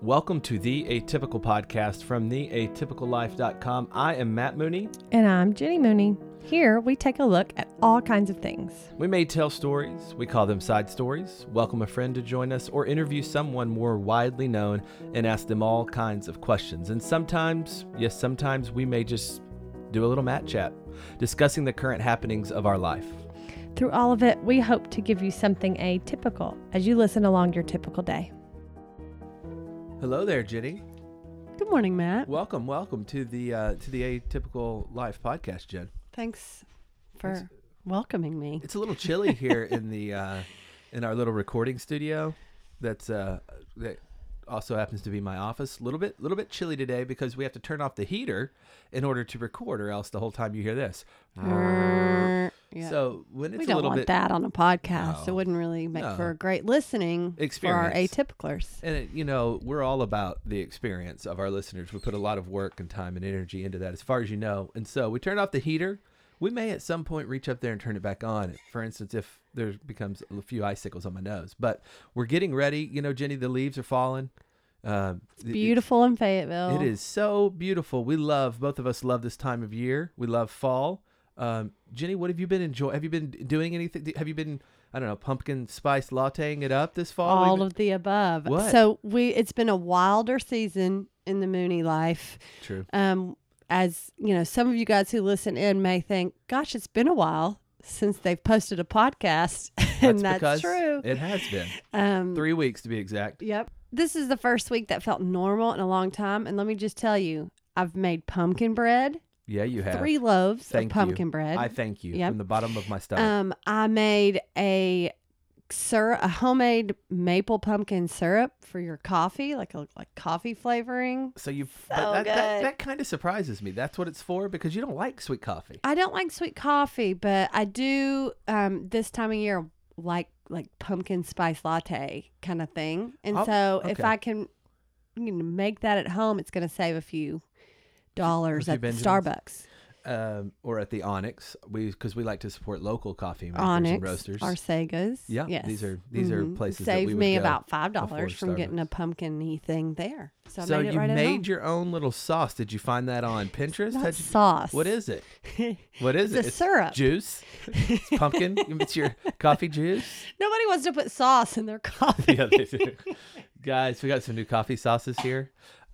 Welcome to The Atypical Podcast from theatypicallife.com. I am Matt Mooney. And I'm Jenny Mooney. Here, we take a look at all kinds of things. We may tell stories, we call them side stories, welcome a friend to join us, or interview someone more widely known and ask them all kinds of questions. And sometimes, sometimes we may just do a little Matt chat, discussing the current happenings of our life. Through all of it, we hope to give you something atypical as you listen along your typical day. Hello there, Jenny. Good morning, Matt. Welcome to the Atypical Life podcast, Jen. Thanks for welcoming me. It's a little chilly here in the in our little recording studio. That also happens to be my office. A little bit chilly today because we have to turn off the heater in order to record, or else the whole time you hear this. Yeah. So when it's we a don't little want bit that on a podcast. No. It wouldn't really make for a great listening experience for our atypicalers. And we're all about the experience of our listeners. We put a lot of work and time and energy into that, as far as you know. And so we turn off the heater. We may at some point reach up there and turn it back on. For instance, if there becomes a few icicles on my nose. But we're getting ready. Jenny, the leaves are falling. It's beautiful in Fayetteville. It is so beautiful. Both of us love this time of year. We love fall. Jenny, what have you been enjoying? Have you been doing anything? Have you been, pumpkin spice latteing it up this fall? All of the above. What? So it's been a wilder season in the Mooney life. True. As some of you guys who listen in may think, gosh, it's been a while since they've posted a podcast. And that's true. It has been 3 weeks to be exact. Yep. This is the first week that felt normal in a long time. And let me just tell you, I've made pumpkin bread. Yeah, you have. 3 loaves of pumpkin bread. I thank you Yep. from the bottom of my stomach. I made a homemade maple pumpkin syrup for your coffee, like coffee flavoring. So good. That kind of surprises me. That's what it's for, because you don't like sweet coffee. I don't like sweet coffee, but I do this time of year like pumpkin spice latte kind of thing. And if I can make that at home, it's going to save a few dollars at Starbucks. Or at the Onyx, because we like to support local coffee makers Onyx, and roasters. Arcegas. Yeah, yes. These are places that Saved we would me go about $5 from Starbucks. getting a pumpkin-y thing there. So I So made it you right at made home. your own little sauce. Did you find that on Pinterest? Not sauce. What is it? What is it? It's a syrup. Juice. It's pumpkin. It's your coffee juice. Nobody wants to put sauce in their coffee. Yeah, they do. Guys, we got some new coffee sauces here.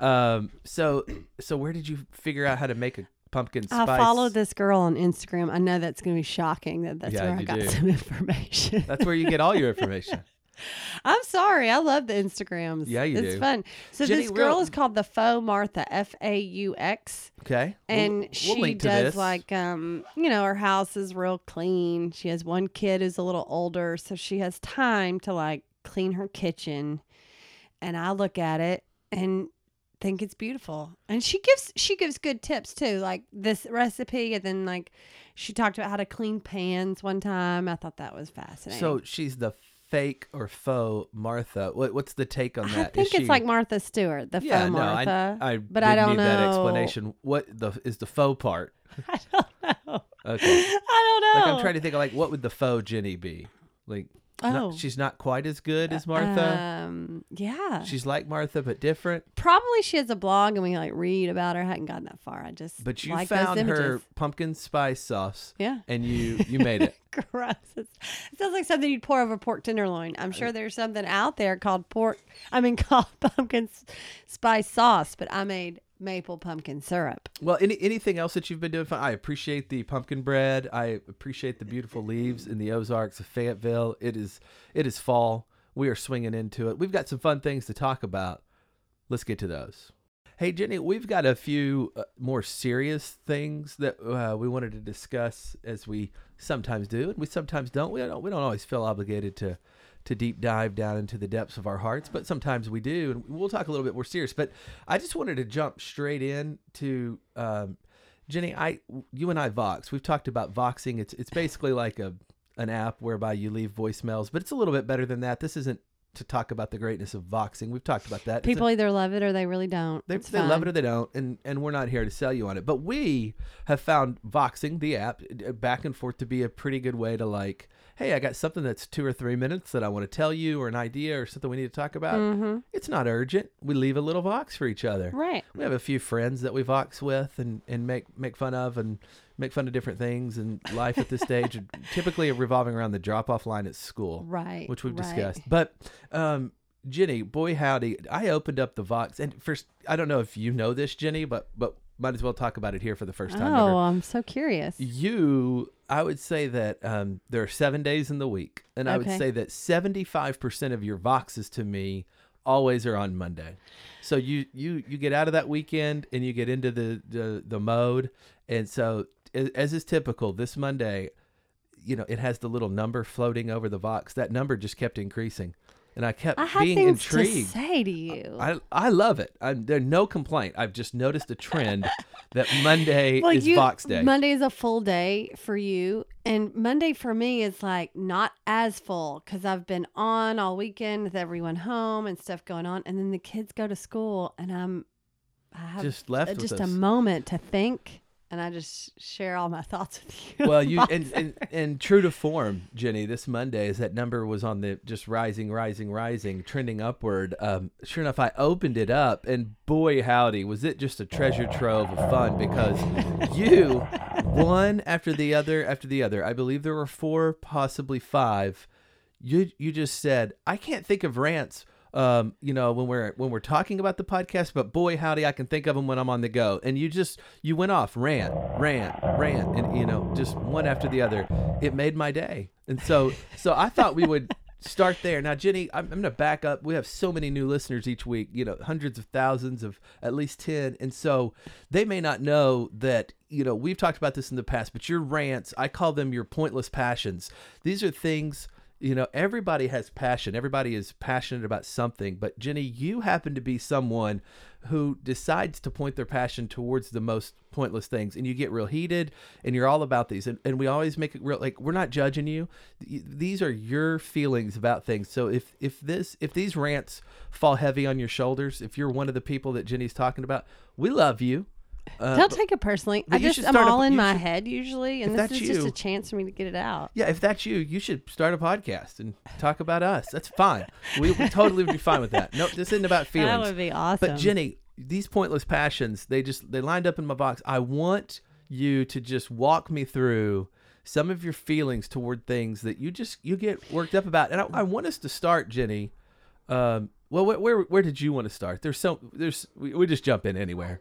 So where did you figure out how to make a pumpkin spice? I followed this girl on Instagram. I know that's going to be shocking that's where I got some information. That's where you get all your information. I'm sorry. I love the Instagrams. Yeah, you do. It's fun. So Jenny, this girl is called the Faux Martha, Faux. Okay. And we'll she link to does this. her house is real clean. She has one kid who's a little older, so she has time to clean her kitchen. And I look at it and think it's beautiful. And she gives good tips too, like this recipe, and then she talked about how to clean pans one time. I thought that was fascinating. So she's the fake or faux Martha. What's the take on that? I think it's like Martha Stewart, the faux Martha. But I didn't don't need know that explanation. What is the faux part? I don't know. Okay. I don't know. I'm trying to think of what would the faux Jenny be? She's not quite as good as Martha. Yeah. She's like Martha, but different. Probably she has a blog and we read about her. I hadn't gotten that far. But you like found those her images. pumpkin spice sauce. Yeah. And you made it. Gross. It sounds like something you'd pour over pork tenderloin. I'm sure there's something out there called pumpkin spice sauce, but I made maple pumpkin syrup. Well, anything else that you've been doing? I appreciate the pumpkin bread. I appreciate the beautiful leaves in the Ozarks of Fayetteville. It is fall. We are swinging into it. We've got some fun things to talk about. Let's get to those. Hey, Jenny, we've got a few more serious things that we wanted to discuss, as we sometimes do, and we sometimes don't. We don't always feel obligated to deep dive down into the depths of our hearts, but sometimes we do, and we'll talk a little bit more serious. But I just wanted to jump straight in to Jenny. You and I Vox. We've talked about Voxing. It's basically like an app whereby you leave voicemails, but it's a little bit better than that. This isn't to talk about the greatness of Voxing. We've talked about that. People either love it or they really don't. They love it or they don't, and we're not here to sell you on it. But we have found Voxing, the app, back and forth, to be a pretty good way to hey, I got something that's 2 or 3 minutes that I want to tell you, or an idea or something we need to talk about. It's not urgent. We leave a little Vox for each other. Right. We have a few friends that we Vox with and make fun of and make fun of different things in life at this stage, typically revolving around the drop-off line at school. Right. Which we've discussed. But, Jenny, boy howdy, I opened up the Vox, and first, I don't know if you know this, Jenny, but might as well talk about it here for the first time ever. Oh, I'm so curious. I would say that there are 7 days in the week, and I would say that 75% of your Voxes to me always are on Monday. So you get out of that weekend and you get into the mode, and so as is typical, this Monday, it has the little number floating over the Vox. That number just kept increasing. And I kept being intrigued. To say to you. I love it. There's no complaint. I've just noticed a trend that Monday is Vox Day. Monday is a full day for you. And Monday for me is like not as full because I've been on all weekend with everyone home and stuff going on. And then the kids go to school and I have just left with just us. a moment to think. And I just share all my thoughts with you. Well, and true to form, Jenny, this Monday, as that number was on the just rising, trending upward. Sure enough, I opened it up, and boy, howdy, was it just a treasure trove of fun because you, one after the other, I believe there were 4, possibly 5. You just said, I can't think of rants. When we're talking about the podcast, but boy, howdy, I can think of them when I'm on the go. And you went off, rant, and just one after the other. It made my day. And so I thought we would start there. Now, Jenny, I'm going to back up. We have so many new listeners each week, hundreds of thousands of at least 10. And so they may not know that, we've talked about this in the past, but your rants, I call them your pointless passions. These are things. Everybody has passion. Everybody is passionate about something. But Jenny, you happen to be someone who decides to point their passion towards the most pointless things. And you get real heated and you're all about these. And we always make it real, like, we're not judging you. These are your feelings about things. So if these rants fall heavy on your shoulders, if you're one of the people that Jenny's talking about, we love you. Don't take it personally. I'm all in my head usually, and this is just a chance for me to get it out. Yeah, if that's you, you should start a podcast and talk about us. That's fine. We totally would be fine with that. No, this isn't about feelings. That would be awesome. But Jenny, these pointless passions, they lined up in my box. I want you to just walk me through some of your feelings toward things that you get worked up about. And I want us to start, Jenny. Well, where did you want to start? We just jump in anywhere.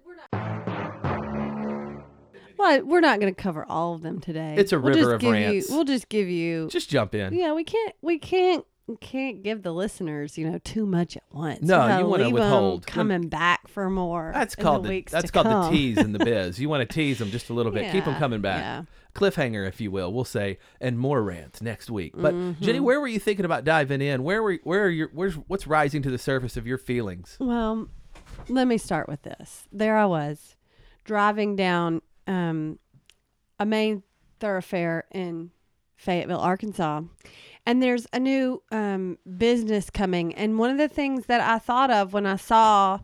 Well, we're not going to cover all of them today. It's a river of rants. We'll just give you. Just jump in. Yeah, we can't give the listeners, too much at once. No, you want to withhold. Coming back for more. That's called the tease in the biz. You want to tease them just a little bit. Yeah, keep them coming back. Yeah. Cliffhanger, if you will. We'll say, and more rants next week. But Jenny, where were you thinking about diving in? What's rising to the surface of your feelings? Well, let me start with this. There I was, driving down a main thoroughfare in Fayetteville, Arkansas, and there's a new business coming. And one of the things that I thought of when I saw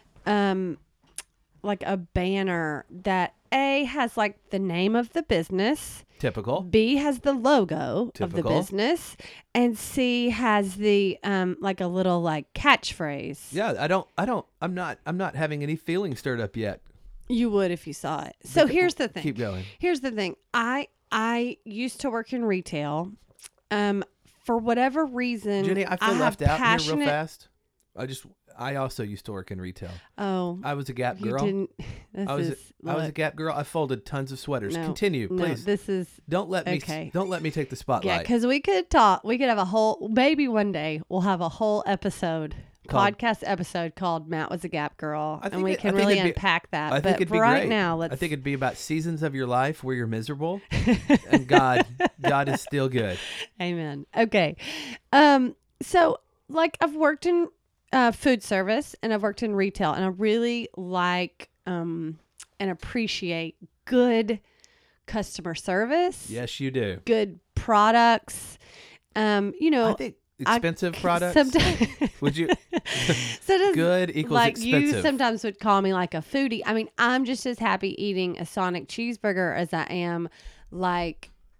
like a banner that A has like the name of the business, typical. B has the logo typical. Of the business, and C has the like a little like catchphrase. Yeah, I'm not having any feelings stirred up yet. You would if you saw it. So here's the thing. Keep going. Here's the thing. I used to work in retail. For whatever reason, Jenny, I feel left out here real fast. I also used to work in retail. Oh, I was a Gap girl. You didn't. I was a Gap girl. I folded tons of sweaters. No, Continue, please. No, this is don't let me take the spotlight. Yeah, because we could talk. We could have a whole. Maybe one day we'll have a whole podcast episode called "Matt Was a Gap Girl," and we can really unpack that. I think it'd be right great. now, I think it'd be about seasons of your life where you're miserable, and God is still good. Amen. Okay, so like I've worked in food service and I've worked in retail, and I really like and appreciate good customer service. Yes, you do. Good products. I think expensive products. Would you? So good equals like expensive. You sometimes would call me like a foodie. I mean, I'm just as happy eating a Sonic cheeseburger as I am like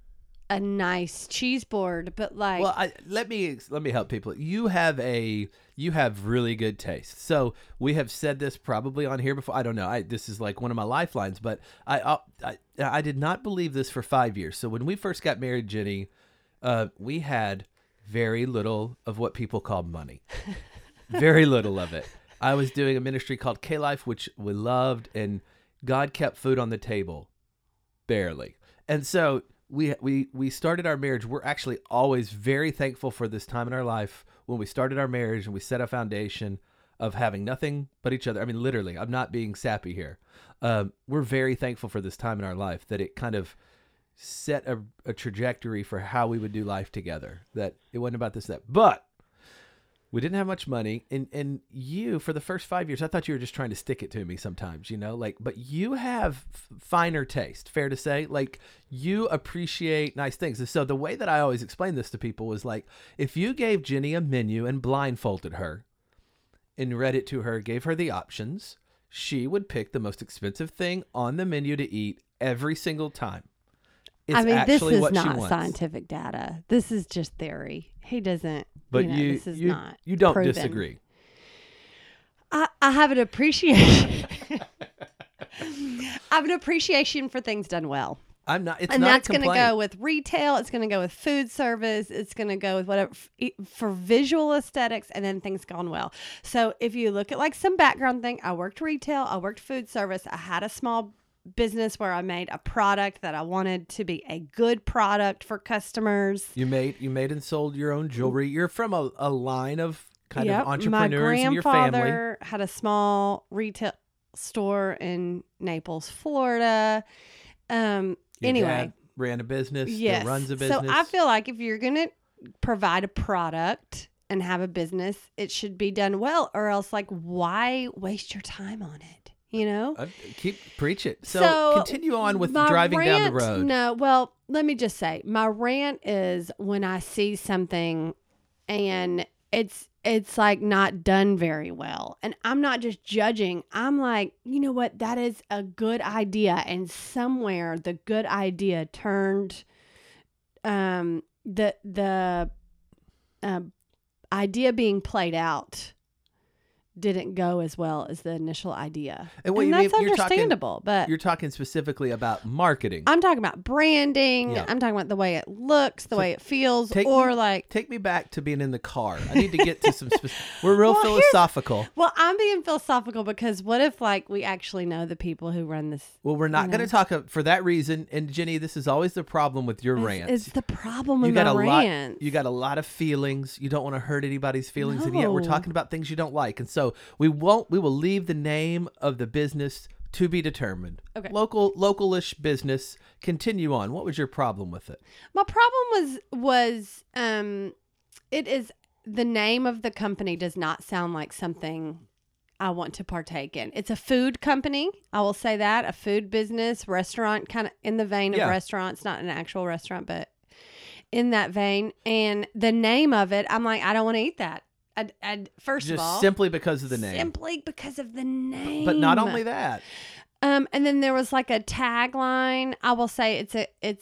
a nice cheese board, but like, Well, let me help people. You have really good taste. So we have said this probably on here before. I don't know. This is like one of my lifelines, but I did not believe this for 5 years. So when we first got married, Jenny, we had very little of what people call money. Very little of it. I was doing a ministry called K-Life, which we loved, and God kept food on the table, barely. And so we started our marriage. We're actually always very thankful for this time in our life when we started our marriage and we set a foundation of having nothing but each other. I mean, literally, I'm not being sappy here. We're very thankful for this time in our life, that it kind of set a trajectory for how we would do life together, that it wasn't about this, that. But we didn't have much money, and you, for the first 5 years, I thought you were just trying to stick it to me sometimes, but you have finer taste, fair to say. Like, you appreciate nice things. And so the way that I always explain this to people was like, if you gave Jenny a menu and blindfolded her and read it to her, gave her the options, she would pick the most expensive thing on the menu to eat every single time. It's this is not scientific data. This is just theory. He doesn't. But this is not you don't proven. disagree. I have an appreciation. I have an appreciation for things done well. I'm not. It's and not that's a going complaint. to go with retail. It's going to go with food service. It's going to go with whatever for visual aesthetics, and then things gone well. So if you look at like some background thing, I worked retail. I worked food service. I had a small business where I made a product that I wanted to be a good product for customers. You made and sold your own jewelry. You're from a line of kind of entrepreneurs in your family. My grandfather had a small retail store in Naples, Florida. Your Anyway, dad ran a business. Yes. Still runs a business. So I feel like if you're going to provide a product and have a business, it should be done well, or else like, why waste your time on it? Preach it. So continue on with driving down the road. No, well, let me just say, my rant is when I see something and it's like not done very well, and I'm not just judging. I'm like, you know what? That is a good idea, and somewhere the good idea turned the idea being played out didn't go as well as the initial idea. And that's understandable, but you're talking specifically about marketing. I'm talking about branding. Yeah. I'm talking about the way it looks, the way it feels, take me back to being in the car. I need to get to some we're real philosophical. Well, I'm being philosophical because what if like we actually know the people who run this? Well, we're not going to talk for that reason. And Jenny, this is always the problem with your rants. It's the problem with my rants. You got a lot of feelings. You don't want to hurt anybody's feelings, and yet we're talking about things you don't like. And so we will leave the name of the business to be determined. Okay. Local-ish business. Continue on. What was your problem with it? My problem was it is the name of the company does not sound like something I want to partake in. It's a food company. I will say that, a food business, restaurant, kind of in the vein of restaurants, not an actual restaurant, but in that vein. And the name of it, I'm like, I don't want to eat that. First of all, just simply because of the name. Simply because of the name. But not only that. And then there was like a tagline. I will say it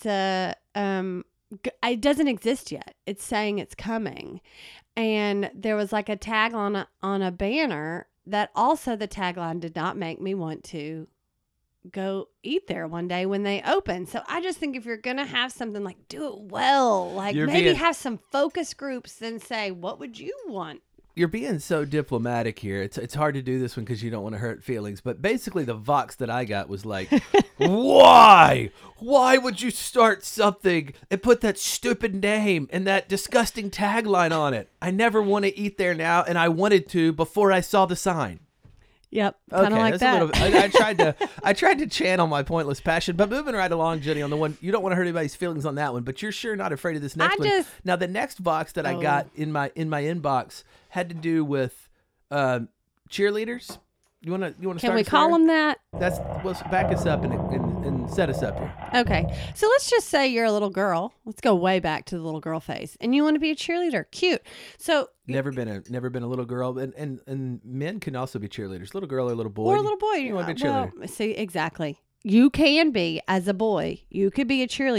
doesn't exist yet. It's saying it's coming. And there was like a tagline on a banner that also the tagline did not make me want to go eat there one day when they open. So I just think if you're going to have something, like, do it well. Like maybe have some focus groups and say, what would you want? You're being so diplomatic here. It's hard to do this one because you don't want to hurt feelings. But basically the vox that I got was like, why? Why would you start something and put that stupid name and that disgusting tagline on it? I never want to eat there now, and I wanted to before I saw the sign. Yep, kind of like that. I tried to channel my pointless passion, but moving right along, Jenny, on the one, you don't want to hurt anybody's feelings on that one, but you're sure not afraid of this next one. Now, the next box that I got in my inbox had to do with cheerleaders. You want to start? Can we call them that? Let's back us up and set us up here. Okay, so let's just say you're a little girl. Let's go way back to the little girl phase, and you want to be a cheerleader. Cute. So never been a little girl, and men can also be cheerleaders. Little girl or little boy. Or a little boy. You want to be a cheerleader. Well, see, exactly. You can be, as a boy, you could be a cheerleader.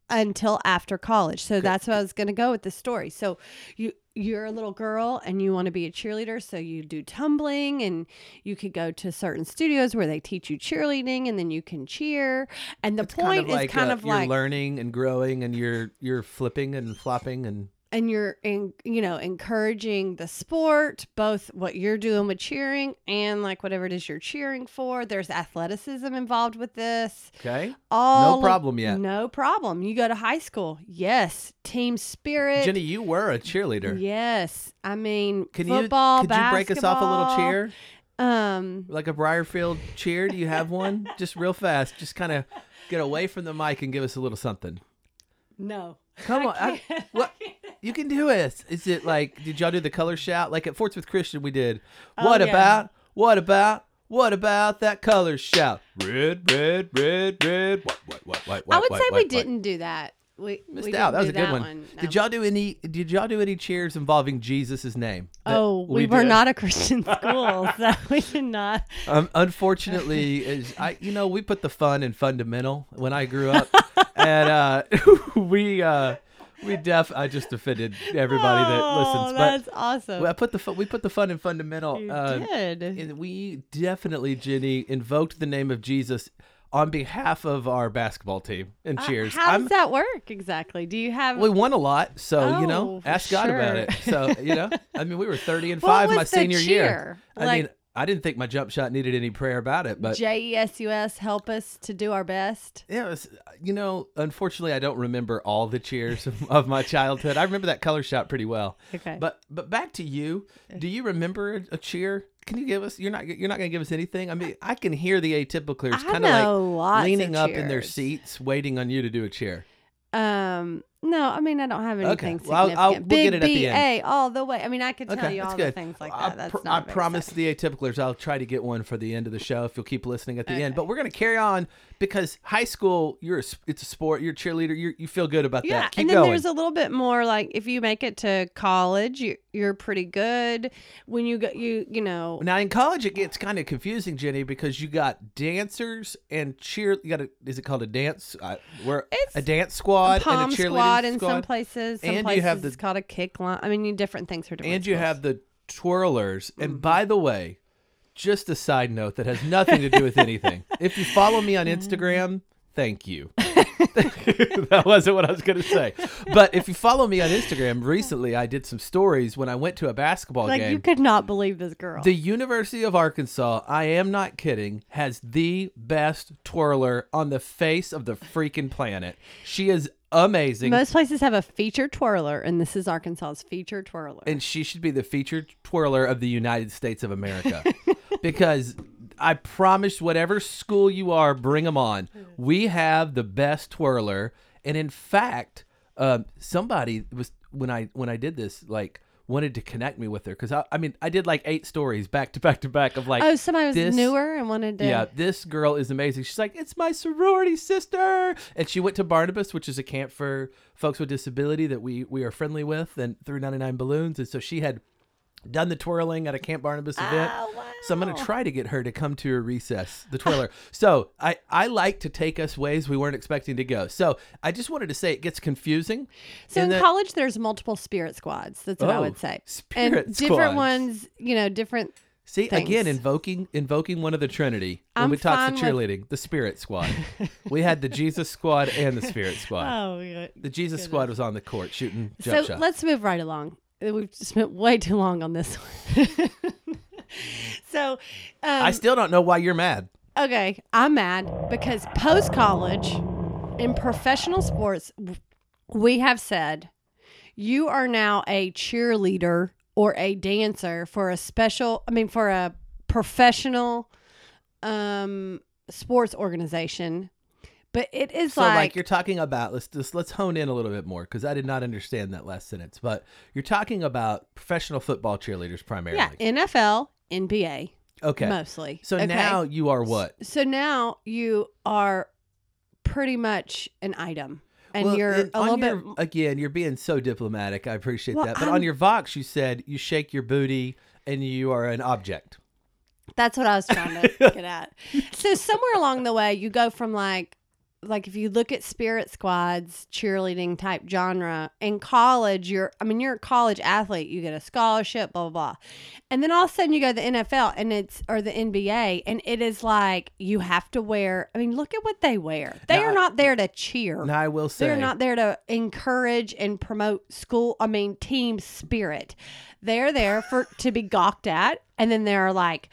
until after college. So that's what I was going to go with the story. So you're a little girl and you want to be a cheerleader, so you do tumbling, and you could go to certain studios where they teach you cheerleading, and then you can cheer. And the point is kind of you're like learning and growing, and you're flipping and flopping and you're encouraging the sport, both what you're doing with cheering and like whatever it is you're cheering for. There's athleticism involved with this. Okay. No problem yet. No problem. You go to high school. Yes. Team spirit. Jenny, you were a cheerleader. Yes. I mean, could football, you break us off a little cheer? Um, Like a Briarfield cheer? Do you have one? Just real fast. Just kind of get away from the mic and give us a little something. No. Come on. What? You can do it. Is it like, did y'all do the color shout? Like at Fort Smith Christian, we did. What about that color shout? Red, red, red, red. What? I would say we didn't do that. We missed out. That was a good one. No. Did y'all do any cheers involving Jesus' name? We were not a Christian school, so we did not. Unfortunately, we put the fun in fundamental when I grew up, and I just offended everybody that listens. But that's awesome. We put the fun in fundamental. You did. And we definitely, Jenny, invoked the name of Jesus on behalf of our basketball team and cheers. How does that work exactly? Do you have? We won a lot, so ask God about it. So I mean, we were 30-5 my senior year. I didn't think my jump shot needed any prayer about it, but JESUS, help us to do our best. Yeah, it was, unfortunately, I don't remember all the cheers of my childhood. I remember that color shot pretty well. Okay, but back to you. Do you remember a cheer? Can you give us? You're not going to give us anything. I mean, I can hear the atypicalers kind of like leaning up in their seats, waiting on you to do a cheer. No, I mean, I don't have anything well, significant. We'll get it at the end. all the way. I mean, I could tell you all good. the things like that. I promise the atypicalers I'll try to get one for the end of the show if you'll keep listening at the end. But we're going to carry on because high school, it's a sport. You're a cheerleader. You feel good about that. Keep and then going. There's a little bit more like if you make it to college, you're pretty good. When you go, you know. Now in college, it gets kind of confusing, Jenny, because you got dancers and cheer. Is it called a dance? It's a dance squad and a cheerleading squad in some places. Some places you have it's called a kick line. I mean, different things for different. And you have the twirlers. And by the way, just a side note that has nothing to do with anything. If you follow me on Instagram, thank you. That wasn't what I was going to say. But if you follow me on Instagram, recently I did some stories when I went to a basketball game. You could not believe this girl. The University of Arkansas, I am not kidding, has the best twirler on the face of the freaking planet. She is amazing. Most places have a featured twirler, and this is Arkansas's featured twirler. And she should be the featured twirler of the United States of America. Because I promise, whatever school you are, bring them on. We have the best twirler. And in fact, somebody was when I did this, like, wanted to connect me with her because I did like 8 stories back to back to back of like, somebody was newer and wanted to. Yeah, this girl is amazing. She's like, it's my sorority sister, and she went to Barnabas, which is a camp for folks with disability that we are friendly with, and through 99 Balloons, and so she had done the twirling at a Camp Barnabas event. Oh, wow. So I'm going to try to get her to come to a recess, the twirler. So I like to take us ways we weren't expecting to go. So I just wanted to say it gets confusing. So in college, there's multiple spirit squads. That's what I would say. Spirit and squads. Different ones, different See, things. Again, invoking one of the Trinity. When we talked to cheerleading, the Spirit Squad. We had the Jesus Squad and the Spirit Squad. Oh, yeah. The Jesus Squad was on the court shooting jump shots. So let's move right along. We've spent way too long on this one. So I still don't know why you're mad. Okay, I'm mad because post-college in professional sports, we have said you are now a cheerleader or a dancer for a professional sports organization. But it is so like you're talking about, let's hone in a little bit more because I did not understand that last sentence. But you're talking about professional football cheerleaders primarily. Yeah, NFL, NBA. Okay. Mostly. So now you are what? So now you are pretty much an item. And you're a little bit... Again, you're being so diplomatic. I appreciate that. But on your Vox, you said you shake your booty and you are an object. That's what I was trying to get at. So somewhere along the way, you go from like like if you look at Spirit Squad's cheerleading type genre in college, you're a college athlete, you get a scholarship, blah, blah, blah. And then all of a sudden you go to the NFL or the NBA, and it is like you have to wear, look at what they wear. They are not there to cheer. Now, I will say, they're not there to encourage and promote team spirit. They're there to be gawked at. And then there are like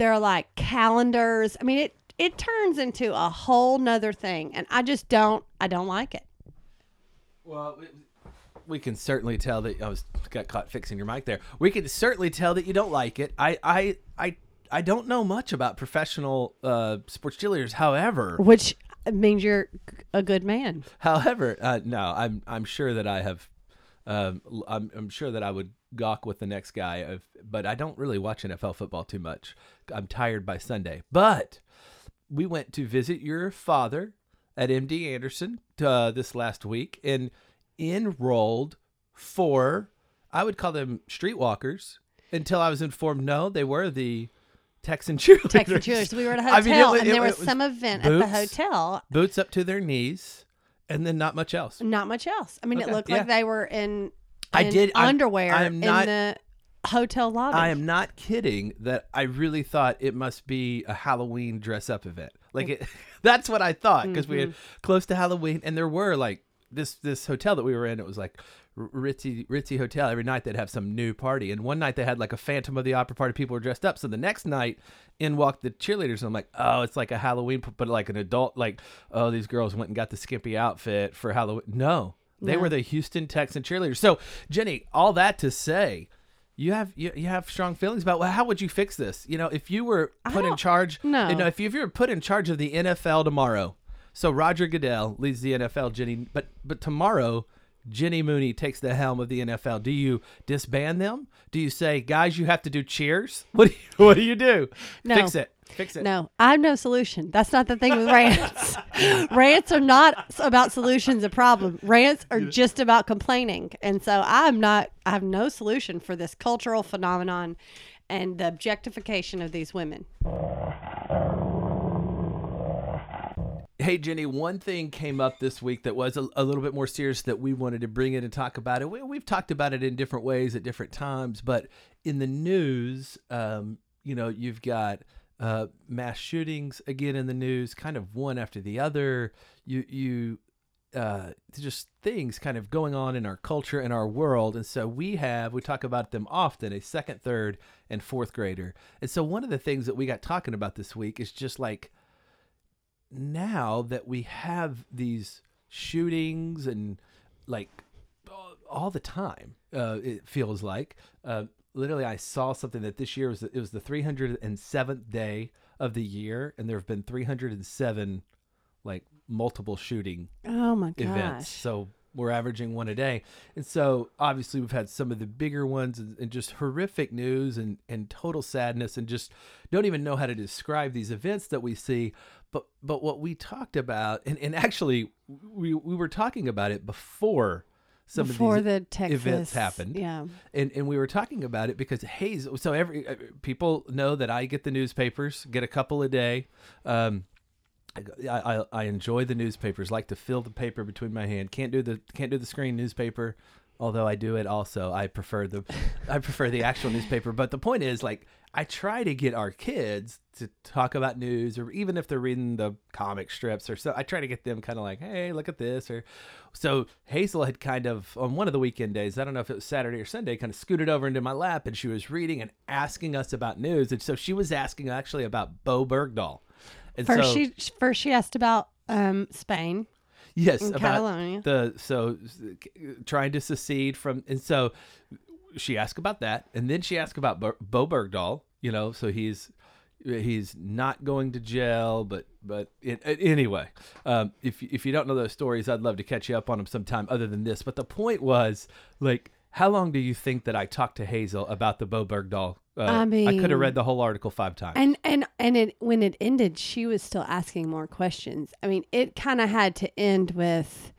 calendars. It turns into a whole nother thing, and I don't like it. Well, we can certainly tell that got caught fixing your mic there. We can certainly tell that you don't like it. I don't know much about professional sports cheerleaders. However, which means you're a good man. However, no, I'm sure that I have. I'm sure that I would gawk with the next guy, but I don't really watch NFL football too much. I'm tired by Sunday, but. We went to visit your father at MD Anderson this last week and enrolled 4, I would call them streetwalkers, until I was informed, no, they were the Texan cheerleaders. We were at a hotel, and there was some event at the hotel. Boots up to their knees, and then not much else. Not much else. It looked like they were in underwear in the hotel lobby. I am not kidding that I really thought it must be a Halloween dress up event. That's what I thought, because we had close to Halloween, and there were like this hotel that we were in. It was like ritzy hotel. Every night they'd have some new party, and one night they had like a Phantom of the Opera party. People were dressed up. So the next night in walked the cheerleaders, and I'm like, oh, it's like a Halloween, but like an adult. Like, oh, these girls went and got the skimpy outfit for Halloween. No, they were the Houston Texan cheerleaders. So Jenny, all that to say. You have strong feelings about, well, how would you fix this? If you were put in charge, if you were put in charge of the NFL tomorrow, so Roger Goodell leads the NFL, Jenny, but tomorrow Jenny Mooney takes the helm of the NFL. Do you disband them? Do you say, guys, you have to do cheers? What do you do? No. Fix it. No, I have no solution. That's not the thing with rants. Rants are not about solutions of problem. Rants are just about complaining. And so I have no solution for this cultural phenomenon and the objectification of these women. Hey, Jenny, one thing came up this week that was a little bit more serious that we wanted to bring in and talk about it. We've talked about it in different ways at different times, but in the news, you've got mass shootings again in the news, kind of one after the other. Just things kind of going on in our culture and our world. And so we talk about them often, a 2nd, 3rd, and 4th grader. And so one of the things that we got talking about this week is just like, now that we have these shootings and like all the time, it feels like, literally, I saw something that this year it was the 307th day of the year, and there have been 307 like multiple shooting events. So we're averaging one a day, and so obviously we've had some of the bigger ones and just horrific news and total sadness, and just don't even know how to describe these events that we see. But what we talked about, and actually we were talking about it before. Before the Texas events happened, and we were talking about it because Hazel. So people know that I get the newspapers, get a couple a day. I enjoy the newspapers. Like to feel the paper between my hand. Can't do the screen newspaper, although I do it also. I prefer the actual newspaper. But the point is, like, I try to get our kids to talk about news, or even if they're reading the comic strips or so, I try to get them kind of like, hey, look at this. Or so Hazel had kind of, on one of the weekend days, I don't know if it was Saturday or Sunday, kind of scooted over into my lap, and she was reading and asking us about news. And so she was asking actually about Bo Bergdahl. And first she asked about Spain. Yes, in about Catalonia. Trying to secede from, and so she asked about that, and then she asked about Bo Bergdahl. So he's not going to jail, but anyway, if you don't know those stories, I'd love to catch you up on them sometime. Other than this, but the point was, like, how long do you think that I talked to Hazel about the Bo Bergdahl? I could have read the whole article 5 times. And when it ended, she was still asking more questions. It kind of had to end with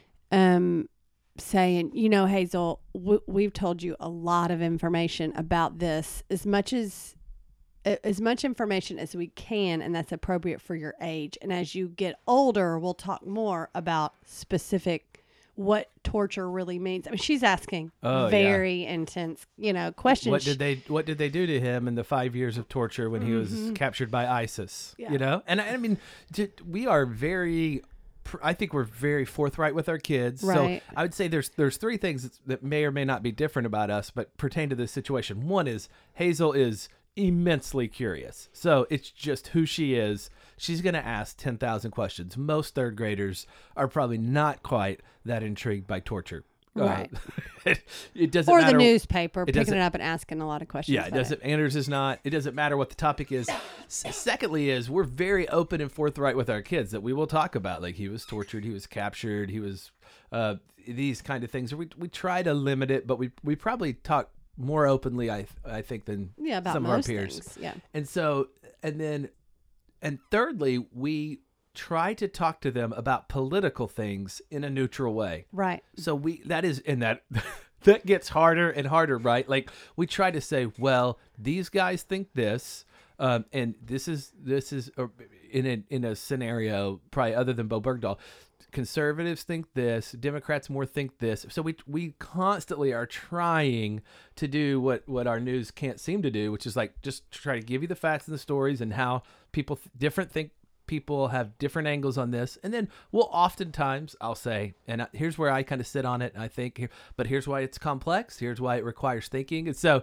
saying, Hazel, we've told you a lot of information about this. As much as as much information as we can, and that's appropriate for your age. And as you get older, we'll talk more about specific what torture really means. I mean, she's asking very intense, questions. What did they do to him in the 5 years of torture when he was captured by ISIS? Yeah. And I mean, we are very. I think we're very forthright with our kids. Right. So I would say there's three things that may or may not be different about us, but pertain to this situation. One is Hazel is immensely curious. So it's just who she is. She's going to ask 10,000 questions. Most third graders are probably not quite that intrigued by torture. Right. It doesn't or matter. the newspaper, picking it up and asking a lot of questions. Yeah, it doesn't. Anders is not. It doesn't matter what the topic is. Secondly, is we're very open and forthright with our kids that we will talk about. Like, he was tortured, he was captured, he was these kind of things. We try to limit it, but we probably talk more openly, I think, than about some of our peers. Things. Yeah. And thirdly, we try to talk to them about political things in a neutral way. Right. So that gets harder and harder, right? Like, we try to say, well, these guys think this, and this is in a scenario probably other than Bo Bergdahl. Conservatives think this, Democrats more think this. So we constantly are trying to do what our news can't seem to do, which is like just try to give you the facts and the stories and how people people have different angles on this. And then we'll oftentimes, I'll say, and here's where I kind of sit on it, I think, but here's why it's complex. Here's why it requires thinking. And so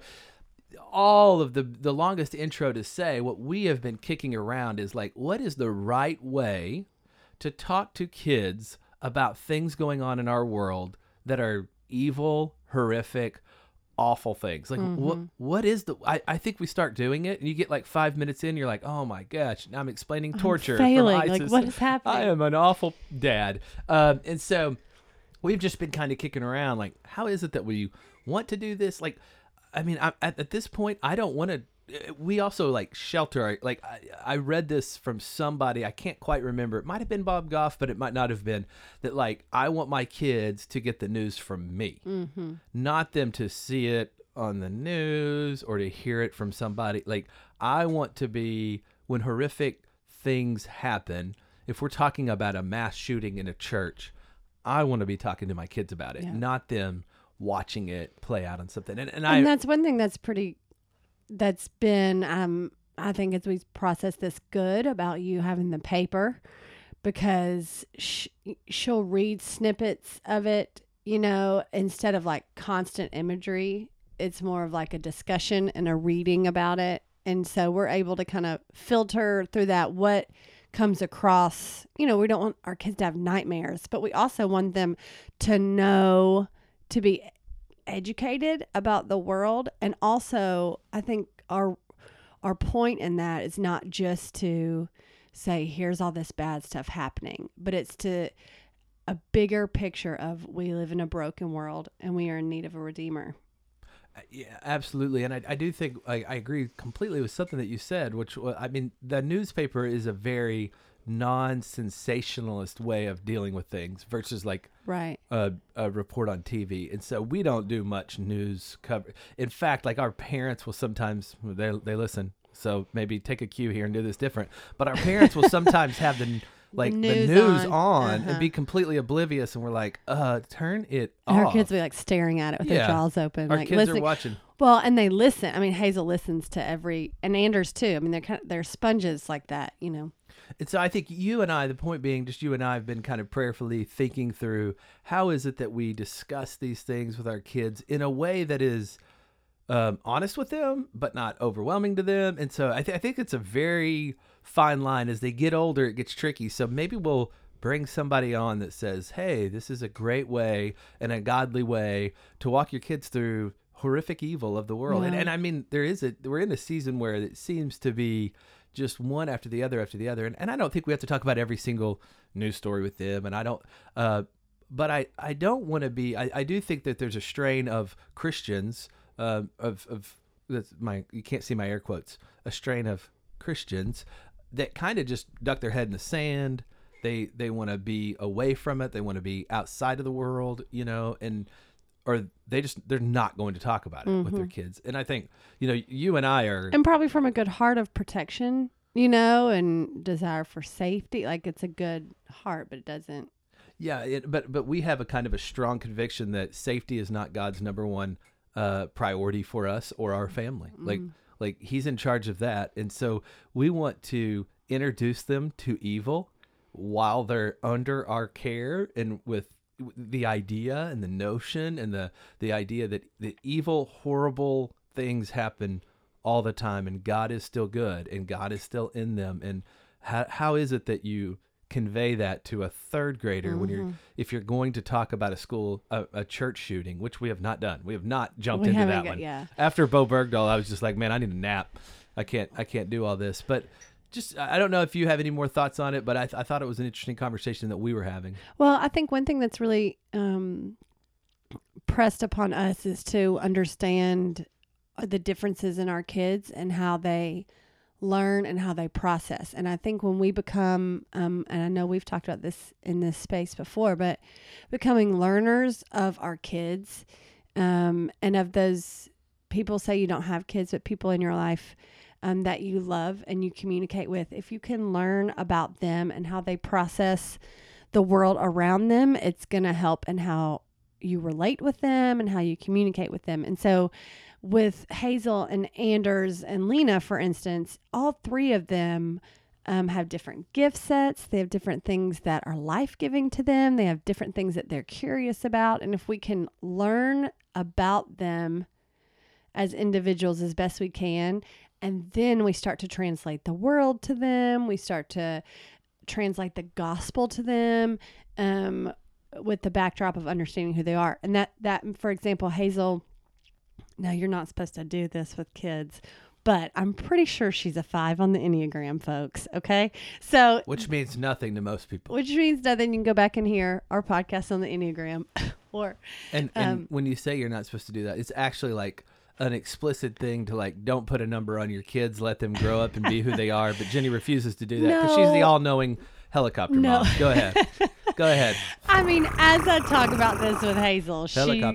all of the longest intro to say what we have been kicking around is like, what is the right way to talk to kids about things going on in our world that are evil, horrific, awful things? Like, what is I think we start doing it and you get like 5 minutes in, you're like, oh my gosh, now I'm explaining torture from ISIS. Like, what is happening? I am an awful dad. And so we've just been kind of kicking around like, how is it that we want to do this? Like, I mean, at this point, I don't want to. We also like shelter. Like, I read this from somebody, I can't quite remember. It might have been Bob Goff, but it might not have been. That like, I want my kids to get the news from me, not them to see it on the news or to hear it from somebody. Like, I want to be, when horrific things happen, if we're talking about a mass shooting in a church, I want to be talking to my kids about it, not them watching it play out on something. And that's one thing that's been, I think, as we process this, good about you having the paper, because she'll read snippets of it, instead of like constant imagery. It's more of like a discussion and a reading about it. And so we're able to kind of filter through that what comes across. We don't want our kids to have nightmares, but we also want them to know, to be educated about the world. And also, I think our point in that is not just to say, here's all this bad stuff happening, but it's to a bigger picture of, we live in a broken world and we are in need of a redeemer. Yeah, absolutely. And I do think I agree completely with something that you said, which, I mean, the newspaper is a very non-sensationalist way of dealing with things versus like a report on TV. And so we don't do much news cover. In fact, like, our parents will sometimes, they listen, so maybe take a cue here and do this different. But our parents will sometimes have the news on and be completely oblivious, and we're like, turn it off. Our kids will be like staring at it with their jaws open. Our like, kids listening. are watching. Well, and they listen. I mean, Hazel listens to and Anders too. I mean, they're sponges like that, And so I think the point being, just you and I have been kind of prayerfully thinking through, how is it that we discuss these things with our kids in a way that is honest with them, but not overwhelming to them. And so I think it's a very fine line. As they get older, it gets tricky. So maybe we'll bring somebody on that says, hey, this is a great way and a godly way to walk your kids through horrific evil of the world. Yeah. And I mean, we're in a season where it seems to be just one after the other after the other. And I don't think we have to talk about every single news story with them. And I don't, but I don't want to be, I do think that there's a strain of Christians, you can't see my air quotes, a strain of Christians that kind of just duck their head in the sand. They want to be away from it. They want to be outside of the world, and or they're not going to talk about it with their kids. And I think, you and I are, And probably from a good heart of protection, and desire for safety. Like, it's a good heart, but it doesn't. yeah, but we have a kind of a strong conviction that safety is not God's number one priority for us or our family. Like he's in charge of that. And so we want to introduce them to evil while they're under our care, and with the idea and the notion and the idea that the evil, horrible things happen all the time, and God is still good and God is still in them. And how is it that you convey that to a third grader when if you're going to talk about a church shooting, which we have not done. We have not jumped into that one. Yeah. After Bo Bergdahl, I was just like, man, I need a nap. I can't do all this. But just, I don't know if you have any more thoughts on it, but I thought it was an interesting conversation that we were having. Well, I think one thing that's really pressed upon us is to understand the differences in our kids and how they learn and how they process. And I think when we become, and I know we've talked about this in this space before, but becoming learners of our kids, and of those people, say you don't have kids, but people in your life that you love and you communicate with, if you can learn about them and how they process the world around them, it's going to help in how you relate with them and how you communicate with them. And so with Hazel and Anders and Lena, for instance, all three of them have different gift sets. They have different things that are life-giving to them. They have different things that they're curious about. And if we can learn about them as individuals as best we can, and then we start to translate the world to them, we start to translate the gospel to them, with the backdrop of understanding who they are. And that, for example, Hazel, now you're not supposed to do this with kids, but I'm pretty sure she's a 5 on the Enneagram, folks. Okay. So, which means nothing to most people. Which means nothing. You can go back and hear our podcast on the Enneagram. And when you say you're not supposed to do that, it's actually like an explicit thing to, like, don't put a number on your kids, let them grow up and be who they are. But Jenny refuses to do that because she's the all-knowing helicopter mom. Go ahead. Go ahead. I mean, as I talk about this with Hazel,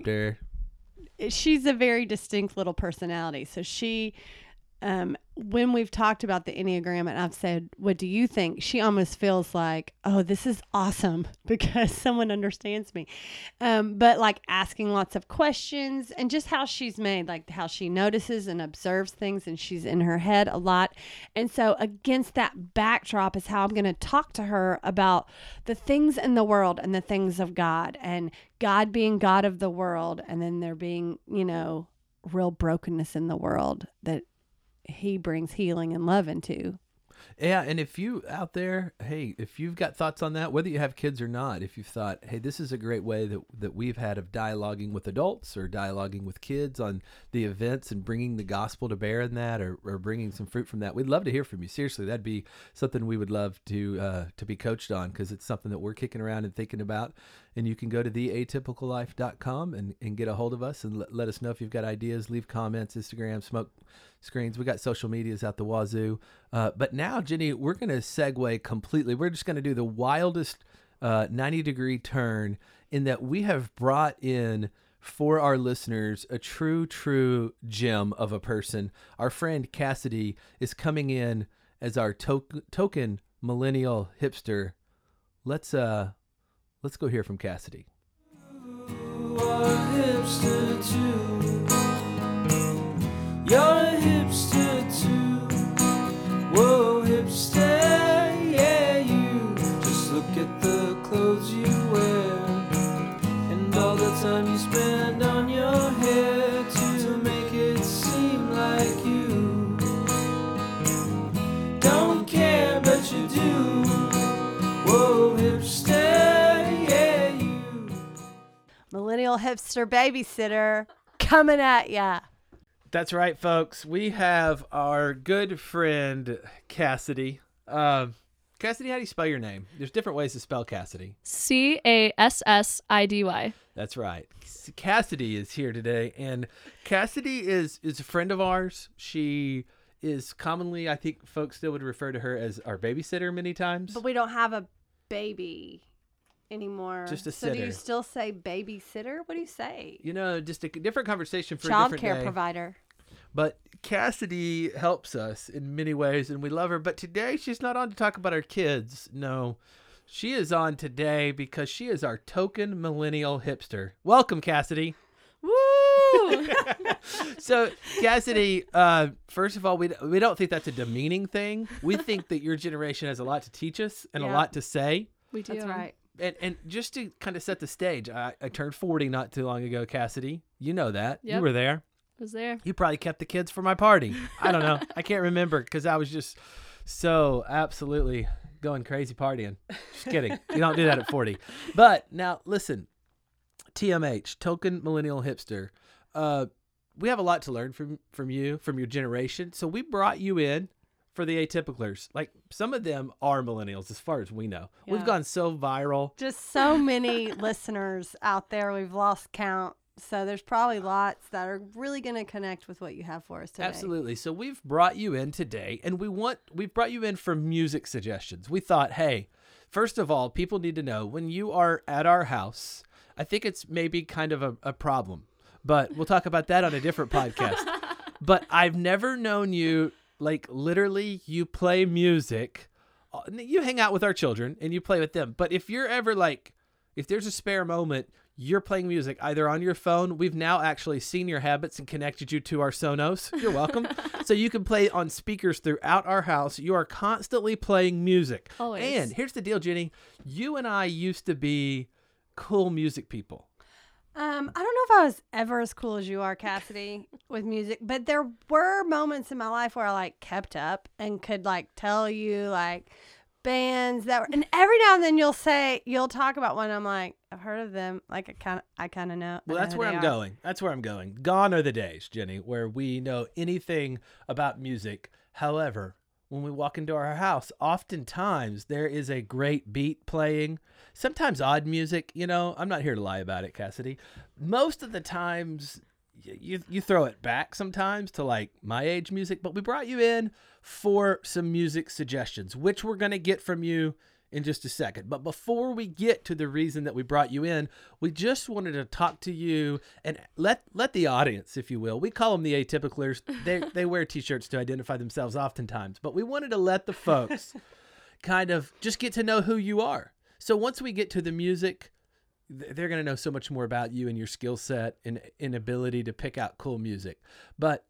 she's a very distinct little personality. So she, when we've talked about the Enneagram and I've said, what do you think? She almost feels like, oh, this is awesome because someone understands me. But like asking lots of questions and just how she's made, like how she notices and observes things, and she's in her head a lot. And so against that backdrop is how I'm going to talk to her about the things in the world and the things of God, and God being God of the world. And then there being, real brokenness in the world that he brings healing and love into. Yeah, and if you out there, hey, if you've got thoughts on that, whether you have kids or not, if you've thought, hey, this is a great way that we've had of dialoguing with adults or dialoguing with kids on the events and bringing the gospel to bear in that, or bringing some fruit from that, we'd love to hear from you. Seriously, that'd be something we would love to be coached on, because it's something that we're kicking around and thinking about. And you can go to theatypicallife.com and get a hold of us and let us know if you've got ideas. Leave comments, Instagram, smoke screens. We got social medias out the wazoo. But now, Jenny, we're going to segue completely. We're just going to do the wildest 90-degree turn, in that we have brought in for our listeners a true gem of a person. Our friend Cassidy is coming in as our token millennial hipster. Let's go hear from Cassidy. You are a hipster too. You're a hipster too. Whoa, hipster, yeah, you. Just look at the clothes you wear and all the time you spend on your hair to make it seem like you don't care, but you do. Whoa, hipster, yeah, you. Millennial hipster babysitter coming at ya. That's right, folks. We have our good friend Cassidy. Cassidy, how do you spell your name? There's different ways to spell Cassidy. Cassidy. That's right. Cassidy is here today, and Cassidy is a friend of ours. She is commonly, I think folks still would refer to her as our babysitter many times. But we don't have a baby. anymore. Just a So do sitter. you still say babysitter? What do you say? You know, just a different conversation for a Child different care day. provider. But Cassidy helps us in many ways, and we love her. But today she's not on to talk about our kids. No, she is on today because she is our token millennial hipster. Welcome, Cassidy. Woo! So, Cassidy, first of all, we don't think that's a demeaning thing. We think that your generation has a lot to teach us and a Yeah. lot to say. We do. That's right. And just to kind of set the stage, I turned 40 not too long ago, Cassidy. You know that. You Yep. were there. Was there? You probably kept the kids for my party. I don't know. I can't remember because I was just so absolutely going crazy partying. Just kidding. You don't do that at 40. But now listen, TMH, token millennial hipster. We have a lot to learn from you, from your generation. So we brought you in for the atypicalers. Like some of them are millennials as far as we know. We've Yeah. gone so viral. Just so many listeners out there. We've lost count. So there's probably lots that are really going to connect with what you have for us today. Absolutely. So we've brought you in today, and we've brought you in for music suggestions. We thought, hey, first of all, people need to know when you are at our house. I think it's maybe kind of a problem, but we'll talk about that on a different podcast. But I've never known you, like literally you play music. You hang out with our children and you play with them. But if you're ever like, if there's a spare moment, you're playing music either on your phone. We've now actually seen your habits and connected you to our Sonos. You're welcome. So you can play on speakers throughout our house. You are constantly playing music. Always. And here's the deal, Jenny. You and I used to be cool music people. I don't know if I was ever as cool as you are, Cassidy, with music, but there were moments in my life where I like kept up and could like tell you like bands that were, and every now and then you'll talk about one. I'm like, I've heard of them. Like I kind of know. Well, I know that's who where they I'm are. going. That's where I'm going. Gone are the days, Jenny, where we know anything about music. However, when we walk into our house, oftentimes there is a great beat playing, sometimes odd music. You know, I'm not here to lie about it, Cassidy. Most of the times you throw it back sometimes to like my age music, but we brought you in for some music suggestions, which we're going to get from you in just a second. But before we get to the reason that we brought you in, we just wanted to talk to you and let the audience, if you will, we call them the atypicalers. They wear t-shirts to identify themselves oftentimes, but we wanted to let the folks kind of just get to know who you are. So once we get to the music, they're going to know so much more about you and your skill set and ability to pick out cool music. But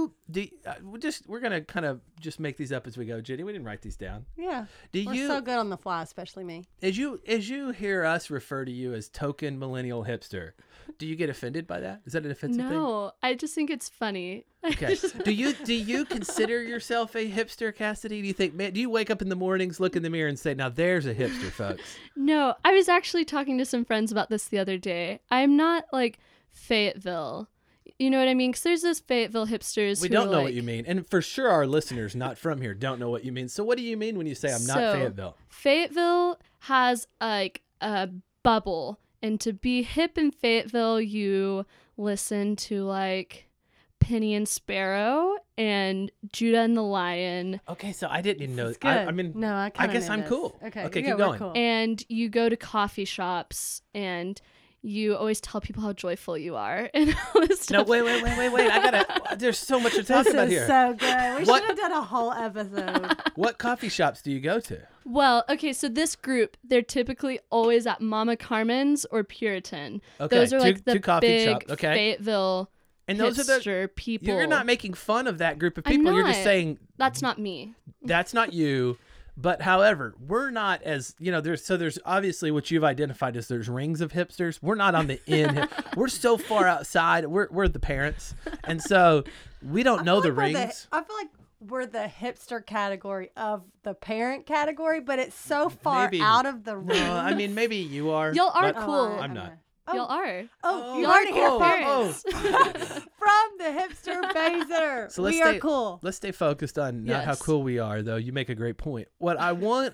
we're going to kind of just make these up as we go. Jenny, we didn't write these down. Yeah, Do we're you, so good on the fly, especially me. as you hear us refer to you as token millennial hipster, do you get offended by that? Is that an offensive thing? No, I just think it's funny. Okay. Do you consider yourself a hipster, Cassidy? Do you think, man, do you wake up in the mornings, look in the mirror and say, now there's a hipster, folks? No, I was actually talking to some friends about this the other day. I'm not like Fayetteville. You know what I mean? Because there's this Fayetteville hipsters. We who don't are know like, what you mean. And for sure our listeners not from here don't know what you mean. So what do you mean when you say I'm not So, Fayetteville? Fayetteville has like a bubble, and to be hip in Fayetteville, you listen to like Penny and Sparrow and Judah and the Lion, Okay, so I didn't even know. It's good. I mean, no, I I kind of guess I'm cool. Okay, Okay, yeah, keep we're going. Cool. and you go to coffee shops and you always tell people how joyful you are and all this No, stuff. wait. I gotta. There's so much to talk This about is here. so good. We What- should have done a whole episode. What coffee shops do you go to? Well, okay, so this group, they're typically always at Mama Carmen's or Puritan. Okay, Those are like two the coffee big shops. Okay, Fayetteville and those are the. hipster people. You're not making fun of that group of I'm people. You're just not. saying That's not me. that's not you. But however, we're not as, you know, there's obviously what you've identified as there's rings of hipsters. We're not on the end. We're so far outside. We're the parents. And so we don't know the rings. I feel like we're the hipster category of the parent category, but it's so far Maybe. out of the ring. No, I mean, maybe you are. Y'all are but cool. I'm not. Y'all are. Oh, you Y'all already are hear cool from, parents. from the hipster phaser. So let's we are stay- cool. Let's stay focused on not how Yes. cool we are, though. You make a great point. What I want,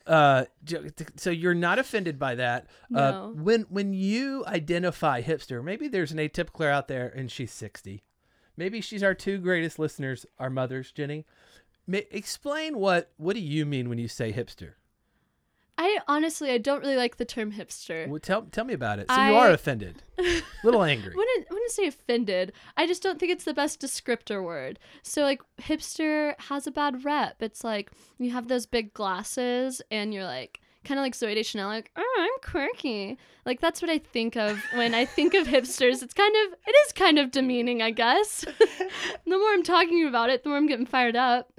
so you're not offended by that. No. When you identify hipster, maybe there's an atypical out there and she's 60. Maybe she's our two greatest listeners, our mothers, Jenny. Explain what do you mean when you say hipster? I honestly, I don't really like the term hipster. Well, tell me about it. So you are offended, a little angry. I wouldn't say offended. I just don't think it's the best descriptor word. So like hipster has a bad rep. It's like you have those big glasses and you're like kind of like Zooey Deschanel, like, oh, I'm quirky. Like that's what I think of when I think of hipsters. It is kind of demeaning, I guess. The more I'm talking about it, the more I'm getting fired up.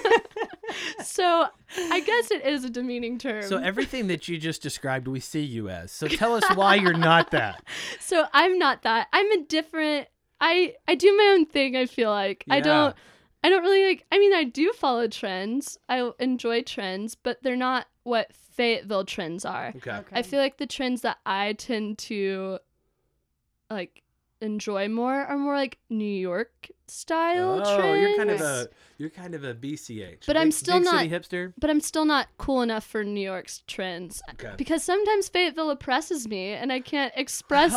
So I guess it is a demeaning term. So everything that you just described, we see you as. So tell us why you're not that. So I'm not that. I'm a different. I do my own thing. I feel like Yeah. I don't really like. I mean, I do follow trends. I enjoy trends, but they're not what Fayetteville trends are. Okay. I feel like the trends that I tend to like enjoy more are more like New York style trends. Oh, you're kind of a BCH. But I'm still big not- city hipster. But I'm still not cool enough for New York's trends Okay. because sometimes Fayetteville oppresses me and I can't express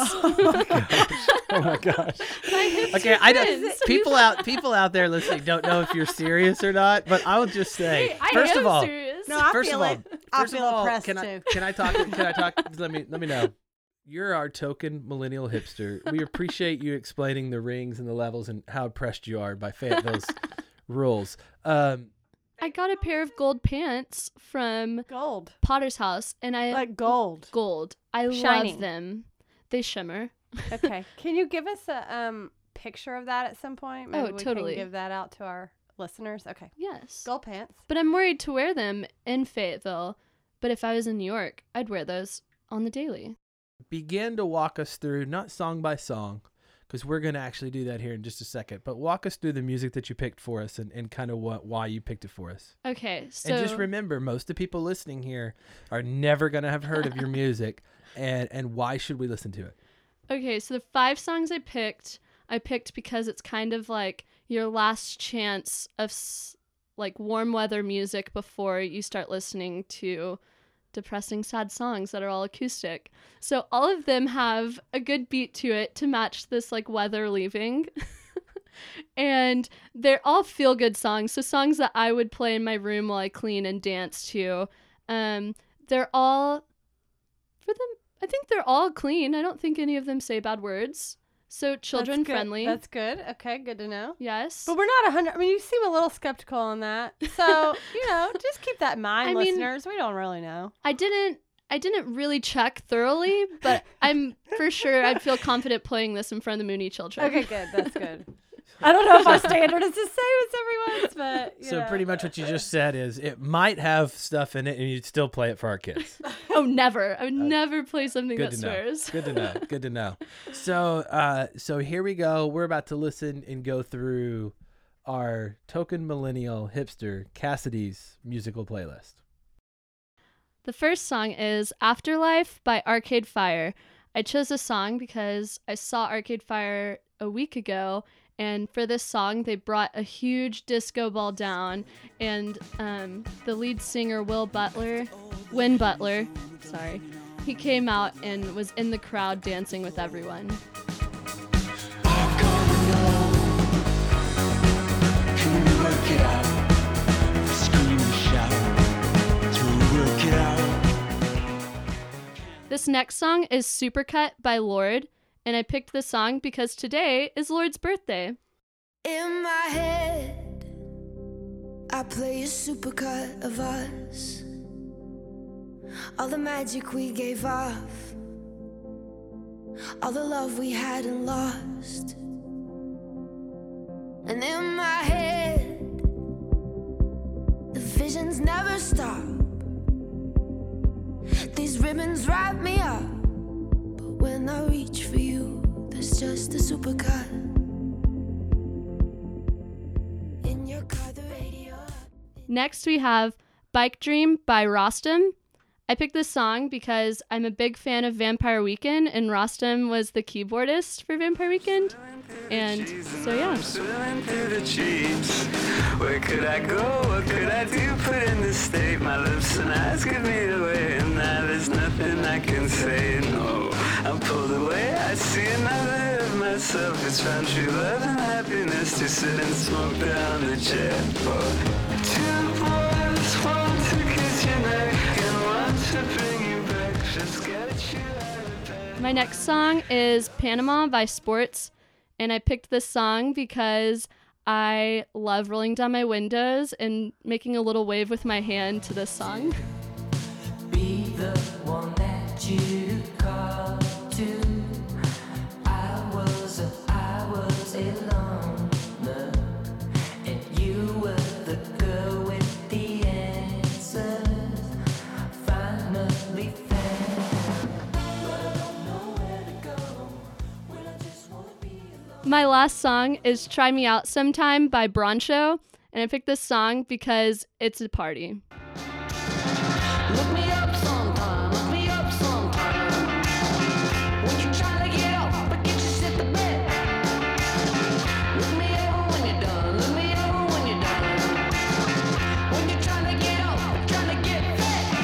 Oh my gosh. my hipster Okay, I don't. trends. People out there listening don't know if you're serious or not, but I will just say, I first am of all, serious. No, I first feel of all, it. I first of feel all, oppressed can too. I talk? Can I talk? Let me know. You're our token millennial hipster. We appreciate you explaining the rings and the levels and how oppressed you are by Fayetteville's rules. I got a pair of gold pants from Gold. Potter's House and I Like gold. gold. I Shining. love them. They shimmer. Okay. Can you give us a picture of that at some point? Maybe Oh, we totally. can give that out to our listeners. Okay. Yes. Gold pants. But I'm worried to wear them in Fayetteville. But if I was in New York, I'd wear those on the daily. Begin to walk us through, not song by song, because we're going to actually do that here in just a second, but walk us through the music that you picked for us and kind of why you picked it for us. Okay, so And just remember, most of the people listening here are never going to have heard of your music, and why should we listen to it? Okay, so the 5 songs I picked because it's kind of like your last chance of like warm weather music before you start listening to depressing, sad songs that are all acoustic. So all of them have a good beat to it to match this like weather leaving. And they're all feel good songs. So songs that I would play in my room while I clean and dance to. They're all I think they're all clean. I don't think any of them say bad words. So children That's good. friendly. That's good. Okay, good to know. Yes. But we're not 100. I mean, you seem a little skeptical on that. So, just keep that in mind, I mean- listeners. We don't really know. I didn't really check thoroughly, but I'm for sure I'd feel confident playing this in front of the Mooney children. Okay, good. That's good. I don't know if our standard is the same as everyone's, but So pretty much what you just said is it might have stuff in it and you'd still play it for our kids. Oh, never. I would never play something Good that to know. swears. Good to know. Good to know. So here we go. We're about to listen and go through our token millennial hipster Cassidy's musical playlist. The first song is Afterlife by Arcade Fire. I chose this song because I saw Arcade Fire a week ago, and for this song they brought a huge disco ball down, and the lead singer Win Butler, he came out and was in the crowd dancing with everyone. This next song is Supercut by Lorde, and I picked this song because today is Lorde's birthday. In my head, I play a supercut of us. All the magic we gave off, all the love we had and lost. And in my head, the visions never stop. These ribbons wrap me up, but when I reach for you, there's just a supercut. In your car, the radio up. Next we have Bike Dream by Rostam. I picked this song because I'm a big fan of Vampire Weekend, and Rostam was the keyboardist for Vampire Weekend. And so yeah. Swimming through the trees. Where could I go? What could I do? Put in this state. My lips and eyes give me away, and now there's nothing I can say. No, I'm pulled away. I see another of myself. It's found true love and happiness to sit and smoke down the jet. For two boys, one to kiss your neck and one to just get you out of bed. My next song is Panama by Sports, and I picked this song because I love rolling down my windows and making a little wave with my hand to this song. Be the one that you call to. I was a loner, and you were the girl with the answers. Finally found, but I don't know where to go. Well, I just wanna be alone. My last song is Try Me Out Sometime by Broncho, and I picked this song because it's a party. Look me up sometime, look me up sometime. When you're trying to get up, but get you sit the bed. Look me over when you're done, look me over when you're done. When you're trying to get up, trying to get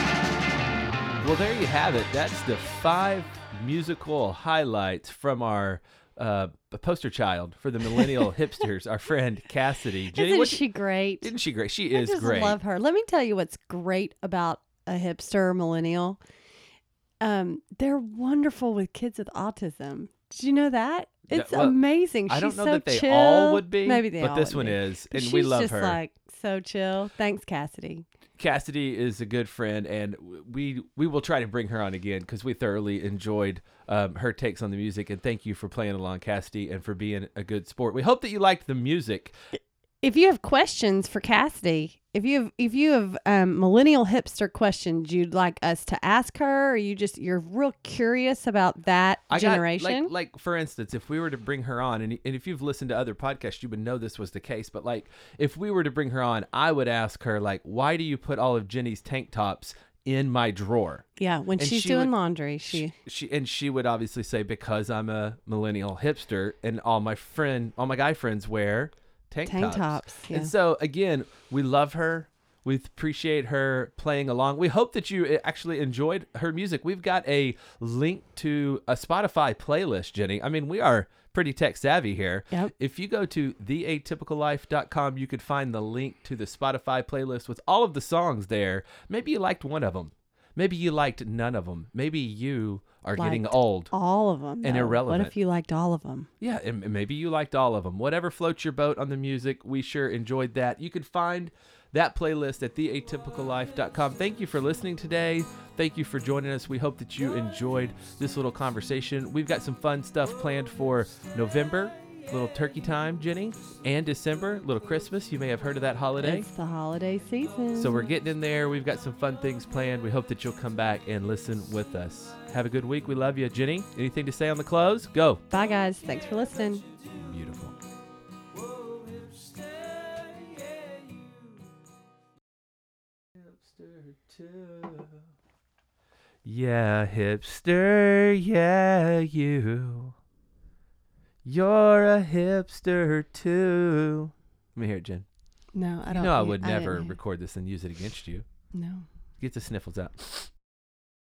fed. Well, there you have it. That's the 5 musical highlights from our poster child for the millennial hipsters, our friend Cassidy. Jenny, Isn't what she great? Isn't she great? She I is just great. love her. Let me tell you what's great about a hipster millennial. They're wonderful with kids with autism. Did you know that? It's well, amazing. I don't She's know so that they chill. all would be, Maybe they but all this would one be. is, But and we love she's her. just like so chill. Thanks, Cassidy. Cassidy is a good friend, and we will try to bring her on again because we thoroughly enjoyed her takes on the music. And thank you for playing along, Cassidy, and for being a good sport. We hope that you liked the music. If you have questions for Cassidy, if you have millennial hipster questions you'd like us to ask her, or you're real curious about that generation. Like for instance, if we were to bring her on, and if you've listened to other podcasts, you would know this was the case. But like, if we were to bring her on, I would ask her like, why do you put all of Jenny's tank tops in my drawer? Yeah, when And she's she doing would- laundry, she would obviously say, because I'm a millennial hipster, and all my guy friends wear tank tops. Yeah. And so again, we love her. We appreciate her playing along. We hope that you actually enjoyed her music. We've got a link to a Spotify playlist, Jenny. I mean, we are pretty tech savvy here. Yep. If you go to theatypicallife.com, you could find the link to the Spotify playlist with all of the songs there. Maybe you liked one of them. Maybe you liked none of them. Maybe you are getting Liked old. all of them and though. irrelevant. What if you liked all of them? Yeah, and maybe you liked all of them. Whatever floats your boat on the music, we sure enjoyed that. You can find that playlist at theatypicallife.com. Thank you for listening today. Thank you for joining us. We hope that you enjoyed this little conversation. We've got some fun stuff planned for November, little turkey time, Jenny, and December, little Christmas. You may have heard of that holiday. It's the holiday season. So we're getting in there. We've got some fun things planned. We hope that you'll come back and listen with us. Have a good week. We love you. Jenny, anything to say on the close? Go. Bye, guys. Thanks for listening. Beautiful. Yeah, hipster, yeah, you. You're a hipster too. Let me hear it, Jen. No, I You don't. know I hear- would didn't never hear- record this and use it against you. No. Get the sniffles out.